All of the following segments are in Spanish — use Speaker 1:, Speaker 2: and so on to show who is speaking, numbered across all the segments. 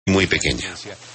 Speaker 1: muy pequeña.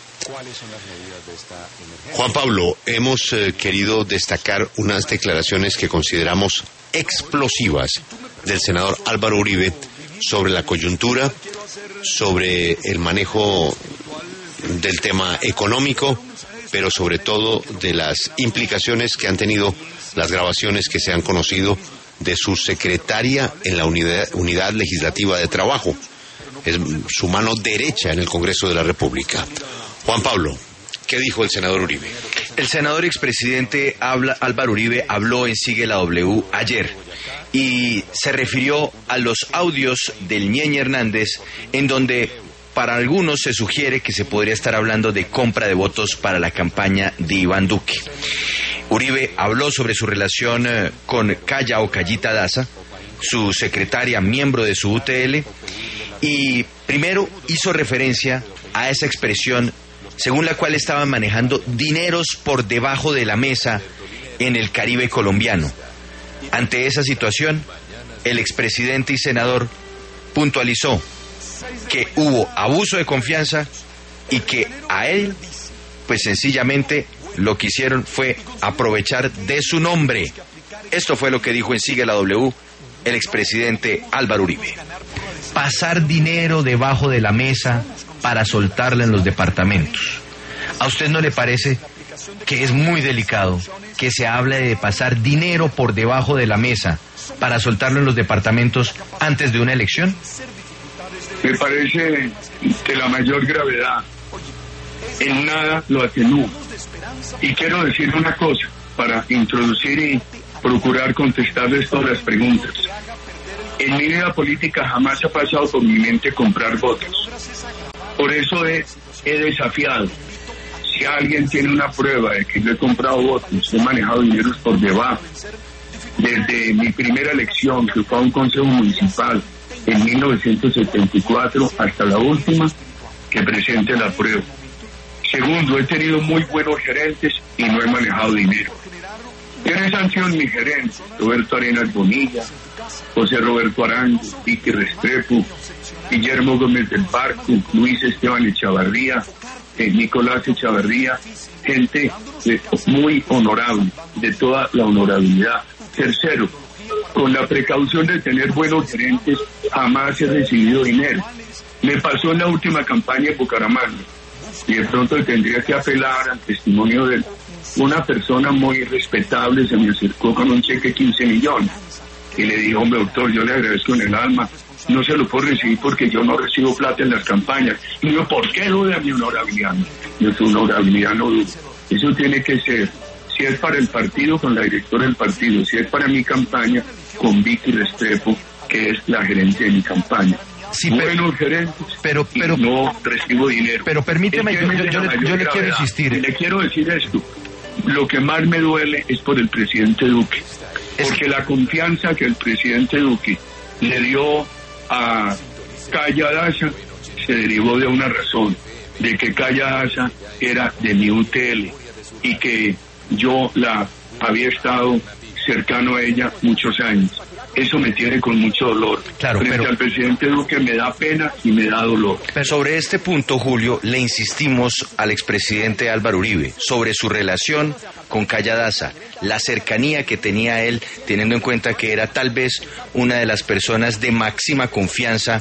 Speaker 1: Juan Pablo, hemos querido destacar unas declaraciones que consideramos explosivas del senador Álvaro Uribe sobre la coyuntura, sobre el manejo del tema económico, pero sobre todo de las implicaciones que han tenido las grabaciones que se han conocido de su secretaria en la unidad legislativa de trabajo. Es su mano derecha en el Congreso de la República. Juan Pablo, ¿qué dijo el senador Uribe?
Speaker 2: El senador expresidente Álvaro Uribe habló en Sigue la W ayer y se refirió a los audios del Ñeñe Hernández, en donde para algunos se sugiere que se podría estar hablando de compra de votos para la campaña de Iván Duque. Uribe habló sobre su relación con Calla o Callita Daza, su secretaria miembro de su UTL, y primero hizo referencia a esa expresión según la cual estaban manejando dineros por debajo de la mesa en el Caribe colombiano. Ante esa situación, el expresidente y senador puntualizó que hubo abuso de confianza y que a él, pues sencillamente, lo que hicieron fue aprovechar de su nombre. Esto fue lo que dijo en Sigue la W el expresidente Álvaro Uribe.
Speaker 3: Pasar dinero debajo de la mesa para soltarlo en los departamentos. ¿A usted no le parece que es muy delicado que se hable de pasar dinero por debajo de la mesa para soltarlo en los departamentos antes de una elección?
Speaker 4: Me parece de la mayor gravedad. En nada lo atenúo. Y quiero decir una cosa para introducir y procurar contestarles todas las preguntas. En mi vida política jamás ha pasado por mi mente comprar votos. Por eso he desafiado. Si alguien tiene una prueba de que yo he comprado votos, he manejado dineros por debajo, desde mi primera elección, que fue a un consejo municipal en 1974, hasta la última, que presente la prueba. Segundo, he tenido muy buenos gerentes y no he manejado dinero. ¿Quiénes han sido mis gerentes? Roberto Arenas Bonilla, José Roberto Arango, Vicky Restrepo, Guillermo Gómez del Barco, Luis Esteban Echavarría, Nicolás Echavarría, gente muy honorable, de toda la honorabilidad. Tercero, con la precaución de tener buenos gerentes, jamás he recibido dinero. Me pasó en la última campaña en Bucaramanga, y de pronto tendría que apelar al testimonio de una persona muy respetable. Se me acercó con un cheque de 15 millones y le dijo: hombre, doctor, yo le agradezco en el alma, no se lo puedo recibir porque yo no recibo plata en las campañas. Y yo, ¿por qué duda mi honorabilidad? Yo, su honorabilidad no duda. Eso tiene que ser, si es para el partido, con la directora del partido; si es para mi campaña, con Vicky Restrepo, que es la gerente de mi campaña.
Speaker 3: Sí,
Speaker 4: buenos gerentes, pero no recibo dinero.
Speaker 3: Pero permíteme, yo le quiero insistir.
Speaker 4: Le quiero decir esto: lo que más me duele es por el presidente Duque, porque la confianza que el presidente Duque le dio a Calla Daza se derivó de una razón, de que Calla Daza era de mi UTL y que yo la había estado cercano a ella muchos años. Eso me tiene con mucho dolor.
Speaker 3: Claro,
Speaker 4: frente al presidente Duque me da pena y me da dolor.
Speaker 2: Sobre este punto, Julio, le insistimos al expresidente Álvaro Uribe sobre su relación con Calla Daza, la cercanía que tenía él, teniendo en cuenta que era tal vez una de las personas de máxima confianza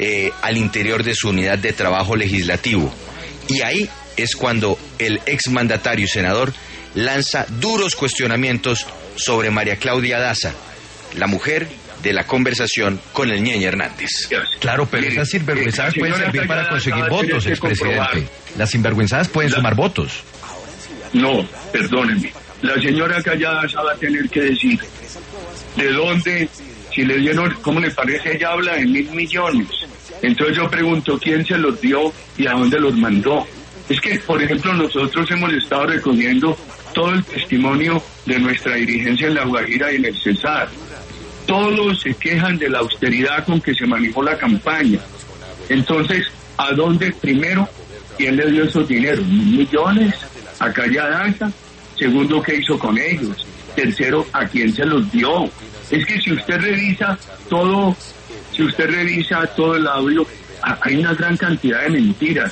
Speaker 2: al interior de su unidad de trabajo legislativo. Y ahí es cuando el exmandatario y senador lanza duros cuestionamientos sobre María Claudia Daza, la mujer de la conversación con el Ñeñe Hernández.
Speaker 3: Claro, pero esas sinvergüenzadas pueden servir para conseguir votos, expresidente. Las sinvergüenzadas pueden sumar votos.
Speaker 4: No, perdónenme. La señora Callada va a tener que decir de dónde, si le dieron, ¿cómo le parece? Ella habla de 1.000 millones. Entonces yo pregunto, ¿quién se los dio y a dónde los mandó? Es que, por ejemplo, nosotros hemos estado recogiendo todo el testimonio de nuestra dirigencia en La Guajira y en el Cesar. Todos se quejan de la austeridad con que se manejó la campaña. Entonces, ¿a dónde primero? ¿Quién le dio esos dineros? 1.000 millones a Calla Daza. Segundo, ¿qué hizo con ellos? Tercero, ¿a quién se los dio? Es que si usted revisa todo el audio, hay una gran cantidad de mentiras.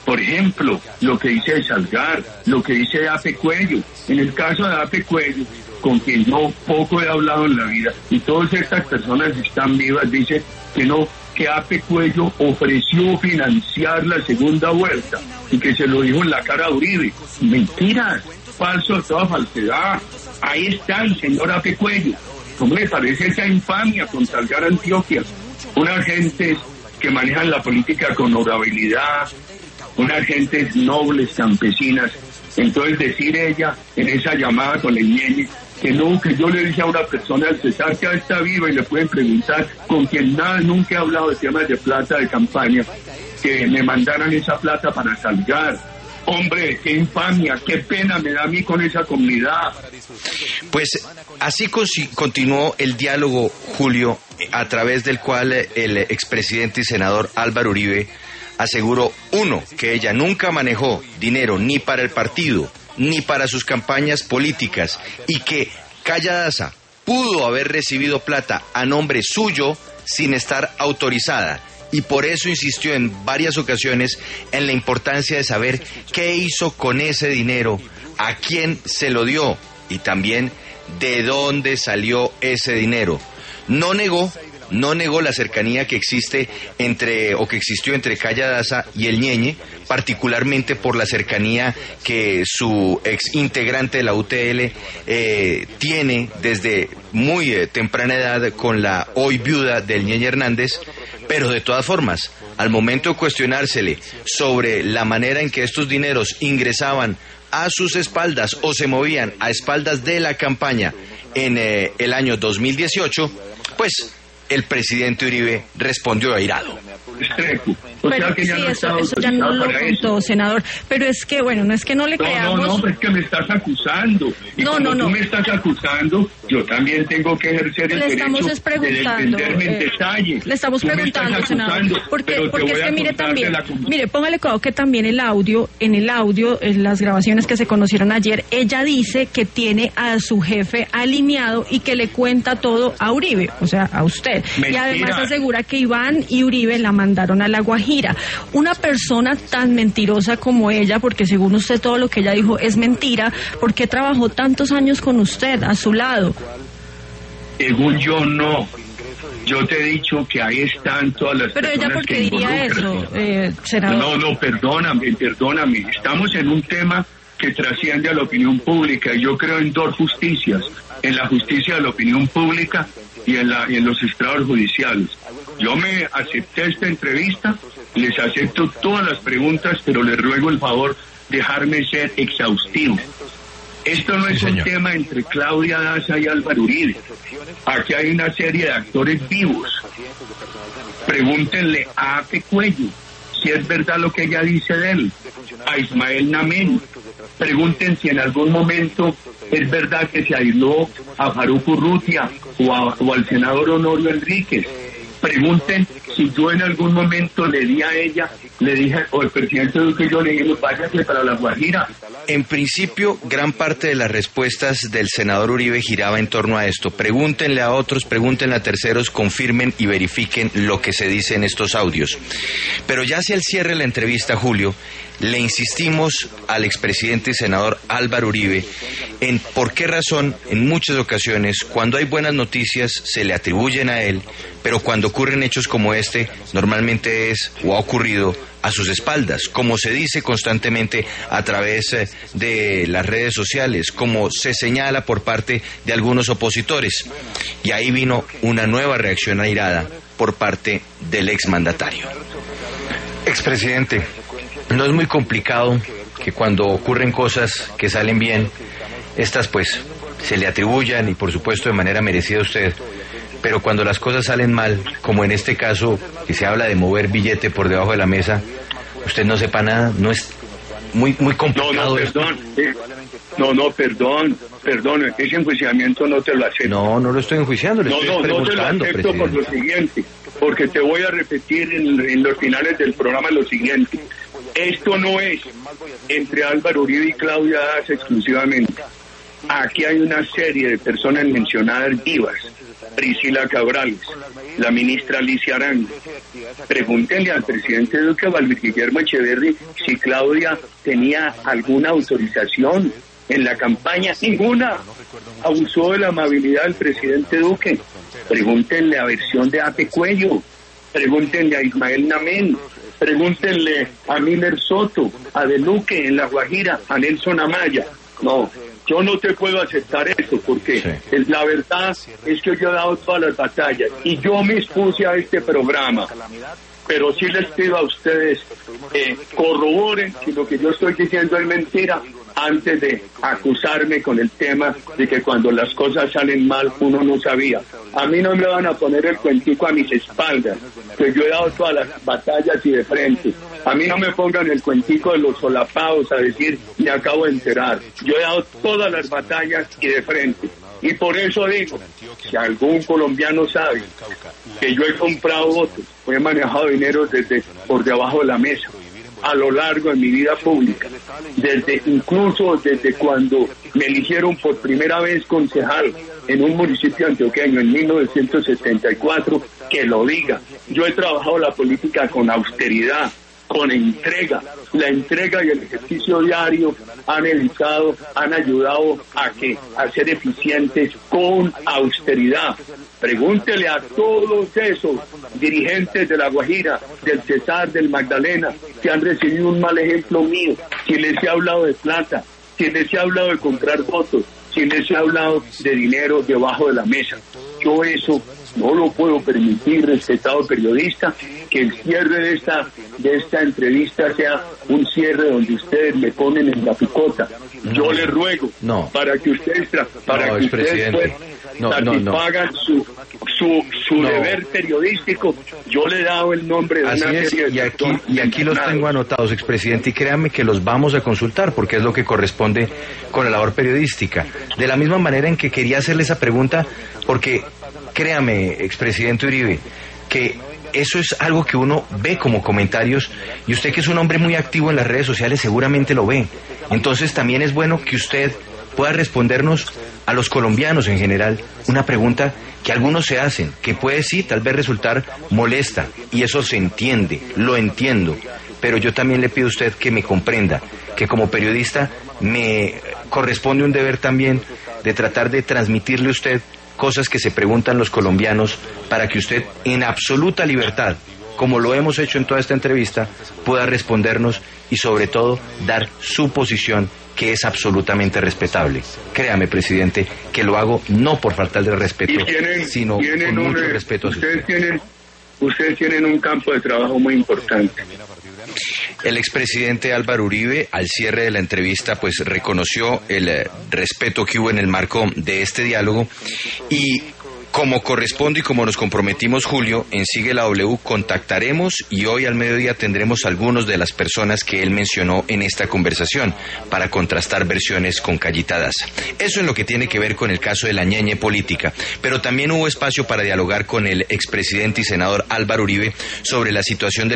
Speaker 4: Por ejemplo, lo que dice de Salgar, lo que dice de Ape Cuello. En el caso de Ape Cuello, con quien yo poco he hablado en la vida, y todas estas personas están vivas, dice que no, que Ape Cuello ofreció financiar la segunda vuelta y que se lo dijo en la cara a Uribe. Mentiras, falso, toda falsedad. Ahí está el señor Ape Cuello. ¿Cómo le parece esa infamia con Salgar Antioquia? Unas gentes que manejan la política con honorabilidad, unas gentes nobles, campesinas. Entonces decir ella en esa llamada con el Ñeñe que no, que yo le dije a una persona, al César, que está viva y le pueden preguntar, con quien nunca he hablado de temas de plata de campaña, que me mandaran esa plata para Salgar. Hombre, qué infamia, qué pena me da a mí con esa comunidad.
Speaker 2: Pues así continuó el diálogo, Julio, a través del cual el expresidente y senador Álvaro Uribe aseguró, uno, que ella nunca manejó dinero ni para el partido, ni para sus campañas políticas, y que Calla Daza pudo haber recibido plata a nombre suyo sin estar autorizada, y por eso insistió en varias ocasiones en la importancia de saber qué hizo con ese dinero, a quién se lo dio, y también de dónde salió ese dinero. No negó la cercanía que existe que existió entre Calla Daza y el Ñeñe, particularmente por la cercanía que su ex integrante de la UTL tiene desde muy temprana edad con la hoy viuda del Ñeñe Hernández, pero de todas formas, al momento de cuestionársele sobre la manera en que estos dineros ingresaban a sus espaldas o se movían a espaldas de la campaña en el año 2018, pues el presidente Uribe respondió airado.
Speaker 5: Pero sí, eso ya no lo contó, senador. Pero es que, bueno, no es que no le creamos.
Speaker 4: No, es que me estás acusando. Y tú me estás acusando, yo también tengo que ejercer el derecho de defenderme en detalle.
Speaker 5: Le estamos preguntando, senador. Porque es que mire también, póngale cuidado que también en las grabaciones que se conocieron ayer, ella dice que tiene a su jefe alineado y que le cuenta todo a Uribe, o sea, a usted. Mentira. Y además asegura que Iván y Uribe la mandaron a La Guajira. Una persona tan mentirosa como ella, porque según usted todo lo que ella dijo es mentira, ¿por qué trabajó tantos años con usted, a su lado?
Speaker 4: Según yo, no. Yo te he dicho que ahí están todas las
Speaker 5: personas. Pero ella, ¿por qué diría eso, senador?
Speaker 4: No, perdóname. Estamos en un tema que trasciende a la opinión pública, y yo creo en dos justicias: en la justicia de la opinión pública y en los estrados judiciales. Yo me acepté esta entrevista, les acepto todas las preguntas, pero les ruego el favor dejarme ser exhaustivo. Esto no es un tema entre Claudia Daza y Álvaro Uribe. Aquí hay una serie de actores vivos. Pregúntenle a Ape Cuello si es verdad lo que ella dice de él, a Ismael Namén. Pregunten si en algún momento es verdad que se aisló a Faruk Urrutia o al senador Honorio Enríquez. Pregunten si yo en algún momento le dije, o el presidente Duque, yo le dije, váyase para La Guajira.
Speaker 2: En principio, gran parte de las respuestas del senador Uribe giraba en torno a esto. Pregúntenle a otros, pregúntenle a terceros, confirmen y verifiquen lo que se dice en estos audios. Pero ya hacia el cierre de la entrevista, Julio, le insistimos al expresidente y senador Álvaro Uribe en por qué razón en muchas ocasiones cuando hay buenas noticias se le atribuyen a él, pero cuando ocurren hechos como este normalmente es o ha ocurrido a sus espaldas, como se dice constantemente a través de las redes sociales, como se señala por parte de algunos opositores. Y ahí vino una nueva reacción airada por parte del exmandatario. Expresidente, no es muy complicado que cuando ocurren cosas que salen bien, estas pues se le atribuyan y por supuesto de manera merecida a usted, pero cuando las cosas salen mal, como en este caso que se habla de mover billete por debajo de la mesa, usted no sepa nada, no es muy complicado.
Speaker 4: Perdón, ese enjuiciamiento no te lo acepto.
Speaker 2: No lo estoy enjuiciando, le estoy preguntando,
Speaker 4: no te lo acepto, presidente. Por lo siguiente, porque te voy a repetir en los finales del programa lo siguiente: esto no es entre Álvaro Uribe y Claudia Daza exclusivamente. Aquí hay una serie de personas mencionadas vivas. Priscila Cabrales, la ministra Alicia Arango. Pregúntenle al presidente Duque, a Luis Guillermo Echeverri, si Claudia tenía alguna autorización en la campaña. Ninguna. Abusó de la amabilidad del presidente Duque. Pregúntenle a Versión de Ate Cuello. Pregúntenle a Ismael Namén. Pregúntenle a Miller Soto, a De Luque en La Guajira, a Nelson Amaya. No, yo no te puedo aceptar eso, porque la verdad es que yo he dado todas las batallas y yo me expuse a este programa. Pero sí les pido a ustedes corroboren si lo que yo estoy diciendo es mentira antes de acusarme con el tema de que cuando las cosas salen mal uno no sabía. A mí no me van a poner el cuentico a mis espaldas, que yo he dado todas las batallas y de frente. A mí no me pongan el cuentico de los solapados a decir, me acabo de enterar. Yo he dado todas las batallas y de frente. Y por eso digo, si algún colombiano sabe que yo he comprado votos, he manejado dinero desde por debajo de la mesa, a lo largo de mi vida pública, incluso desde cuando me eligieron por primera vez concejal en un municipio antioqueño en 1974, que lo diga. Yo he trabajado la política con austeridad, con entrega. La entrega y el ejercicio diario han ayudado a ser eficientes con austeridad. Pregúntele a todos esos dirigentes de La Guajira, del Cesar, del Magdalena, que han recibido un mal ejemplo mío, si les he hablado de plata, si les he hablado de comprar votos, si les he hablado de dinero debajo de la mesa. Yo eso no lo puedo permitir, respetado periodista, que el cierre de esta entrevista sea un cierre donde ustedes me ponen en la picota. Yo les ruego para que ustedes satisfagan su deber periodístico. Yo le he dado el nombre de una serie de personas.
Speaker 3: Y aquí los tengo anotados, expresidente, y créanme que los vamos a consultar porque es lo que corresponde con la labor periodística. De la misma manera en que quería hacerle esa pregunta, porque créame, expresidente Uribe, que eso es algo que uno ve como comentarios, y usted, que es un hombre muy activo en las redes sociales, seguramente lo ve. Entonces también es bueno que usted pueda respondernos a los colombianos en general una pregunta que algunos se hacen, que puede sí tal vez resultar molesta, y eso se entiende, lo entiendo, pero yo también le pido a usted que me comprenda, que como periodista me corresponde un deber también de tratar de transmitirle a usted cosas que se preguntan los colombianos, para que usted en absoluta libertad, como lo hemos hecho en toda esta entrevista, pueda respondernos y sobre todo dar su posición, que es absolutamente respetable. Créame, presidente, que lo hago no por falta de respeto, sino con mucho respeto a usted.
Speaker 4: Ustedes tienen un campo de trabajo muy importante.
Speaker 2: El expresidente Álvaro Uribe, al cierre de la entrevista, pues reconoció el respeto que hubo en el marco de este diálogo, y como corresponde y como nos comprometimos, Julio, en Sigue la W contactaremos, y hoy al mediodía tendremos algunos de las personas que él mencionó en esta conversación para contrastar versiones con Callita Daza. Eso en lo que tiene que ver con el caso de la ñeñe política, pero también hubo espacio para dialogar con el expresidente y senador Álvaro Uribe sobre la situación de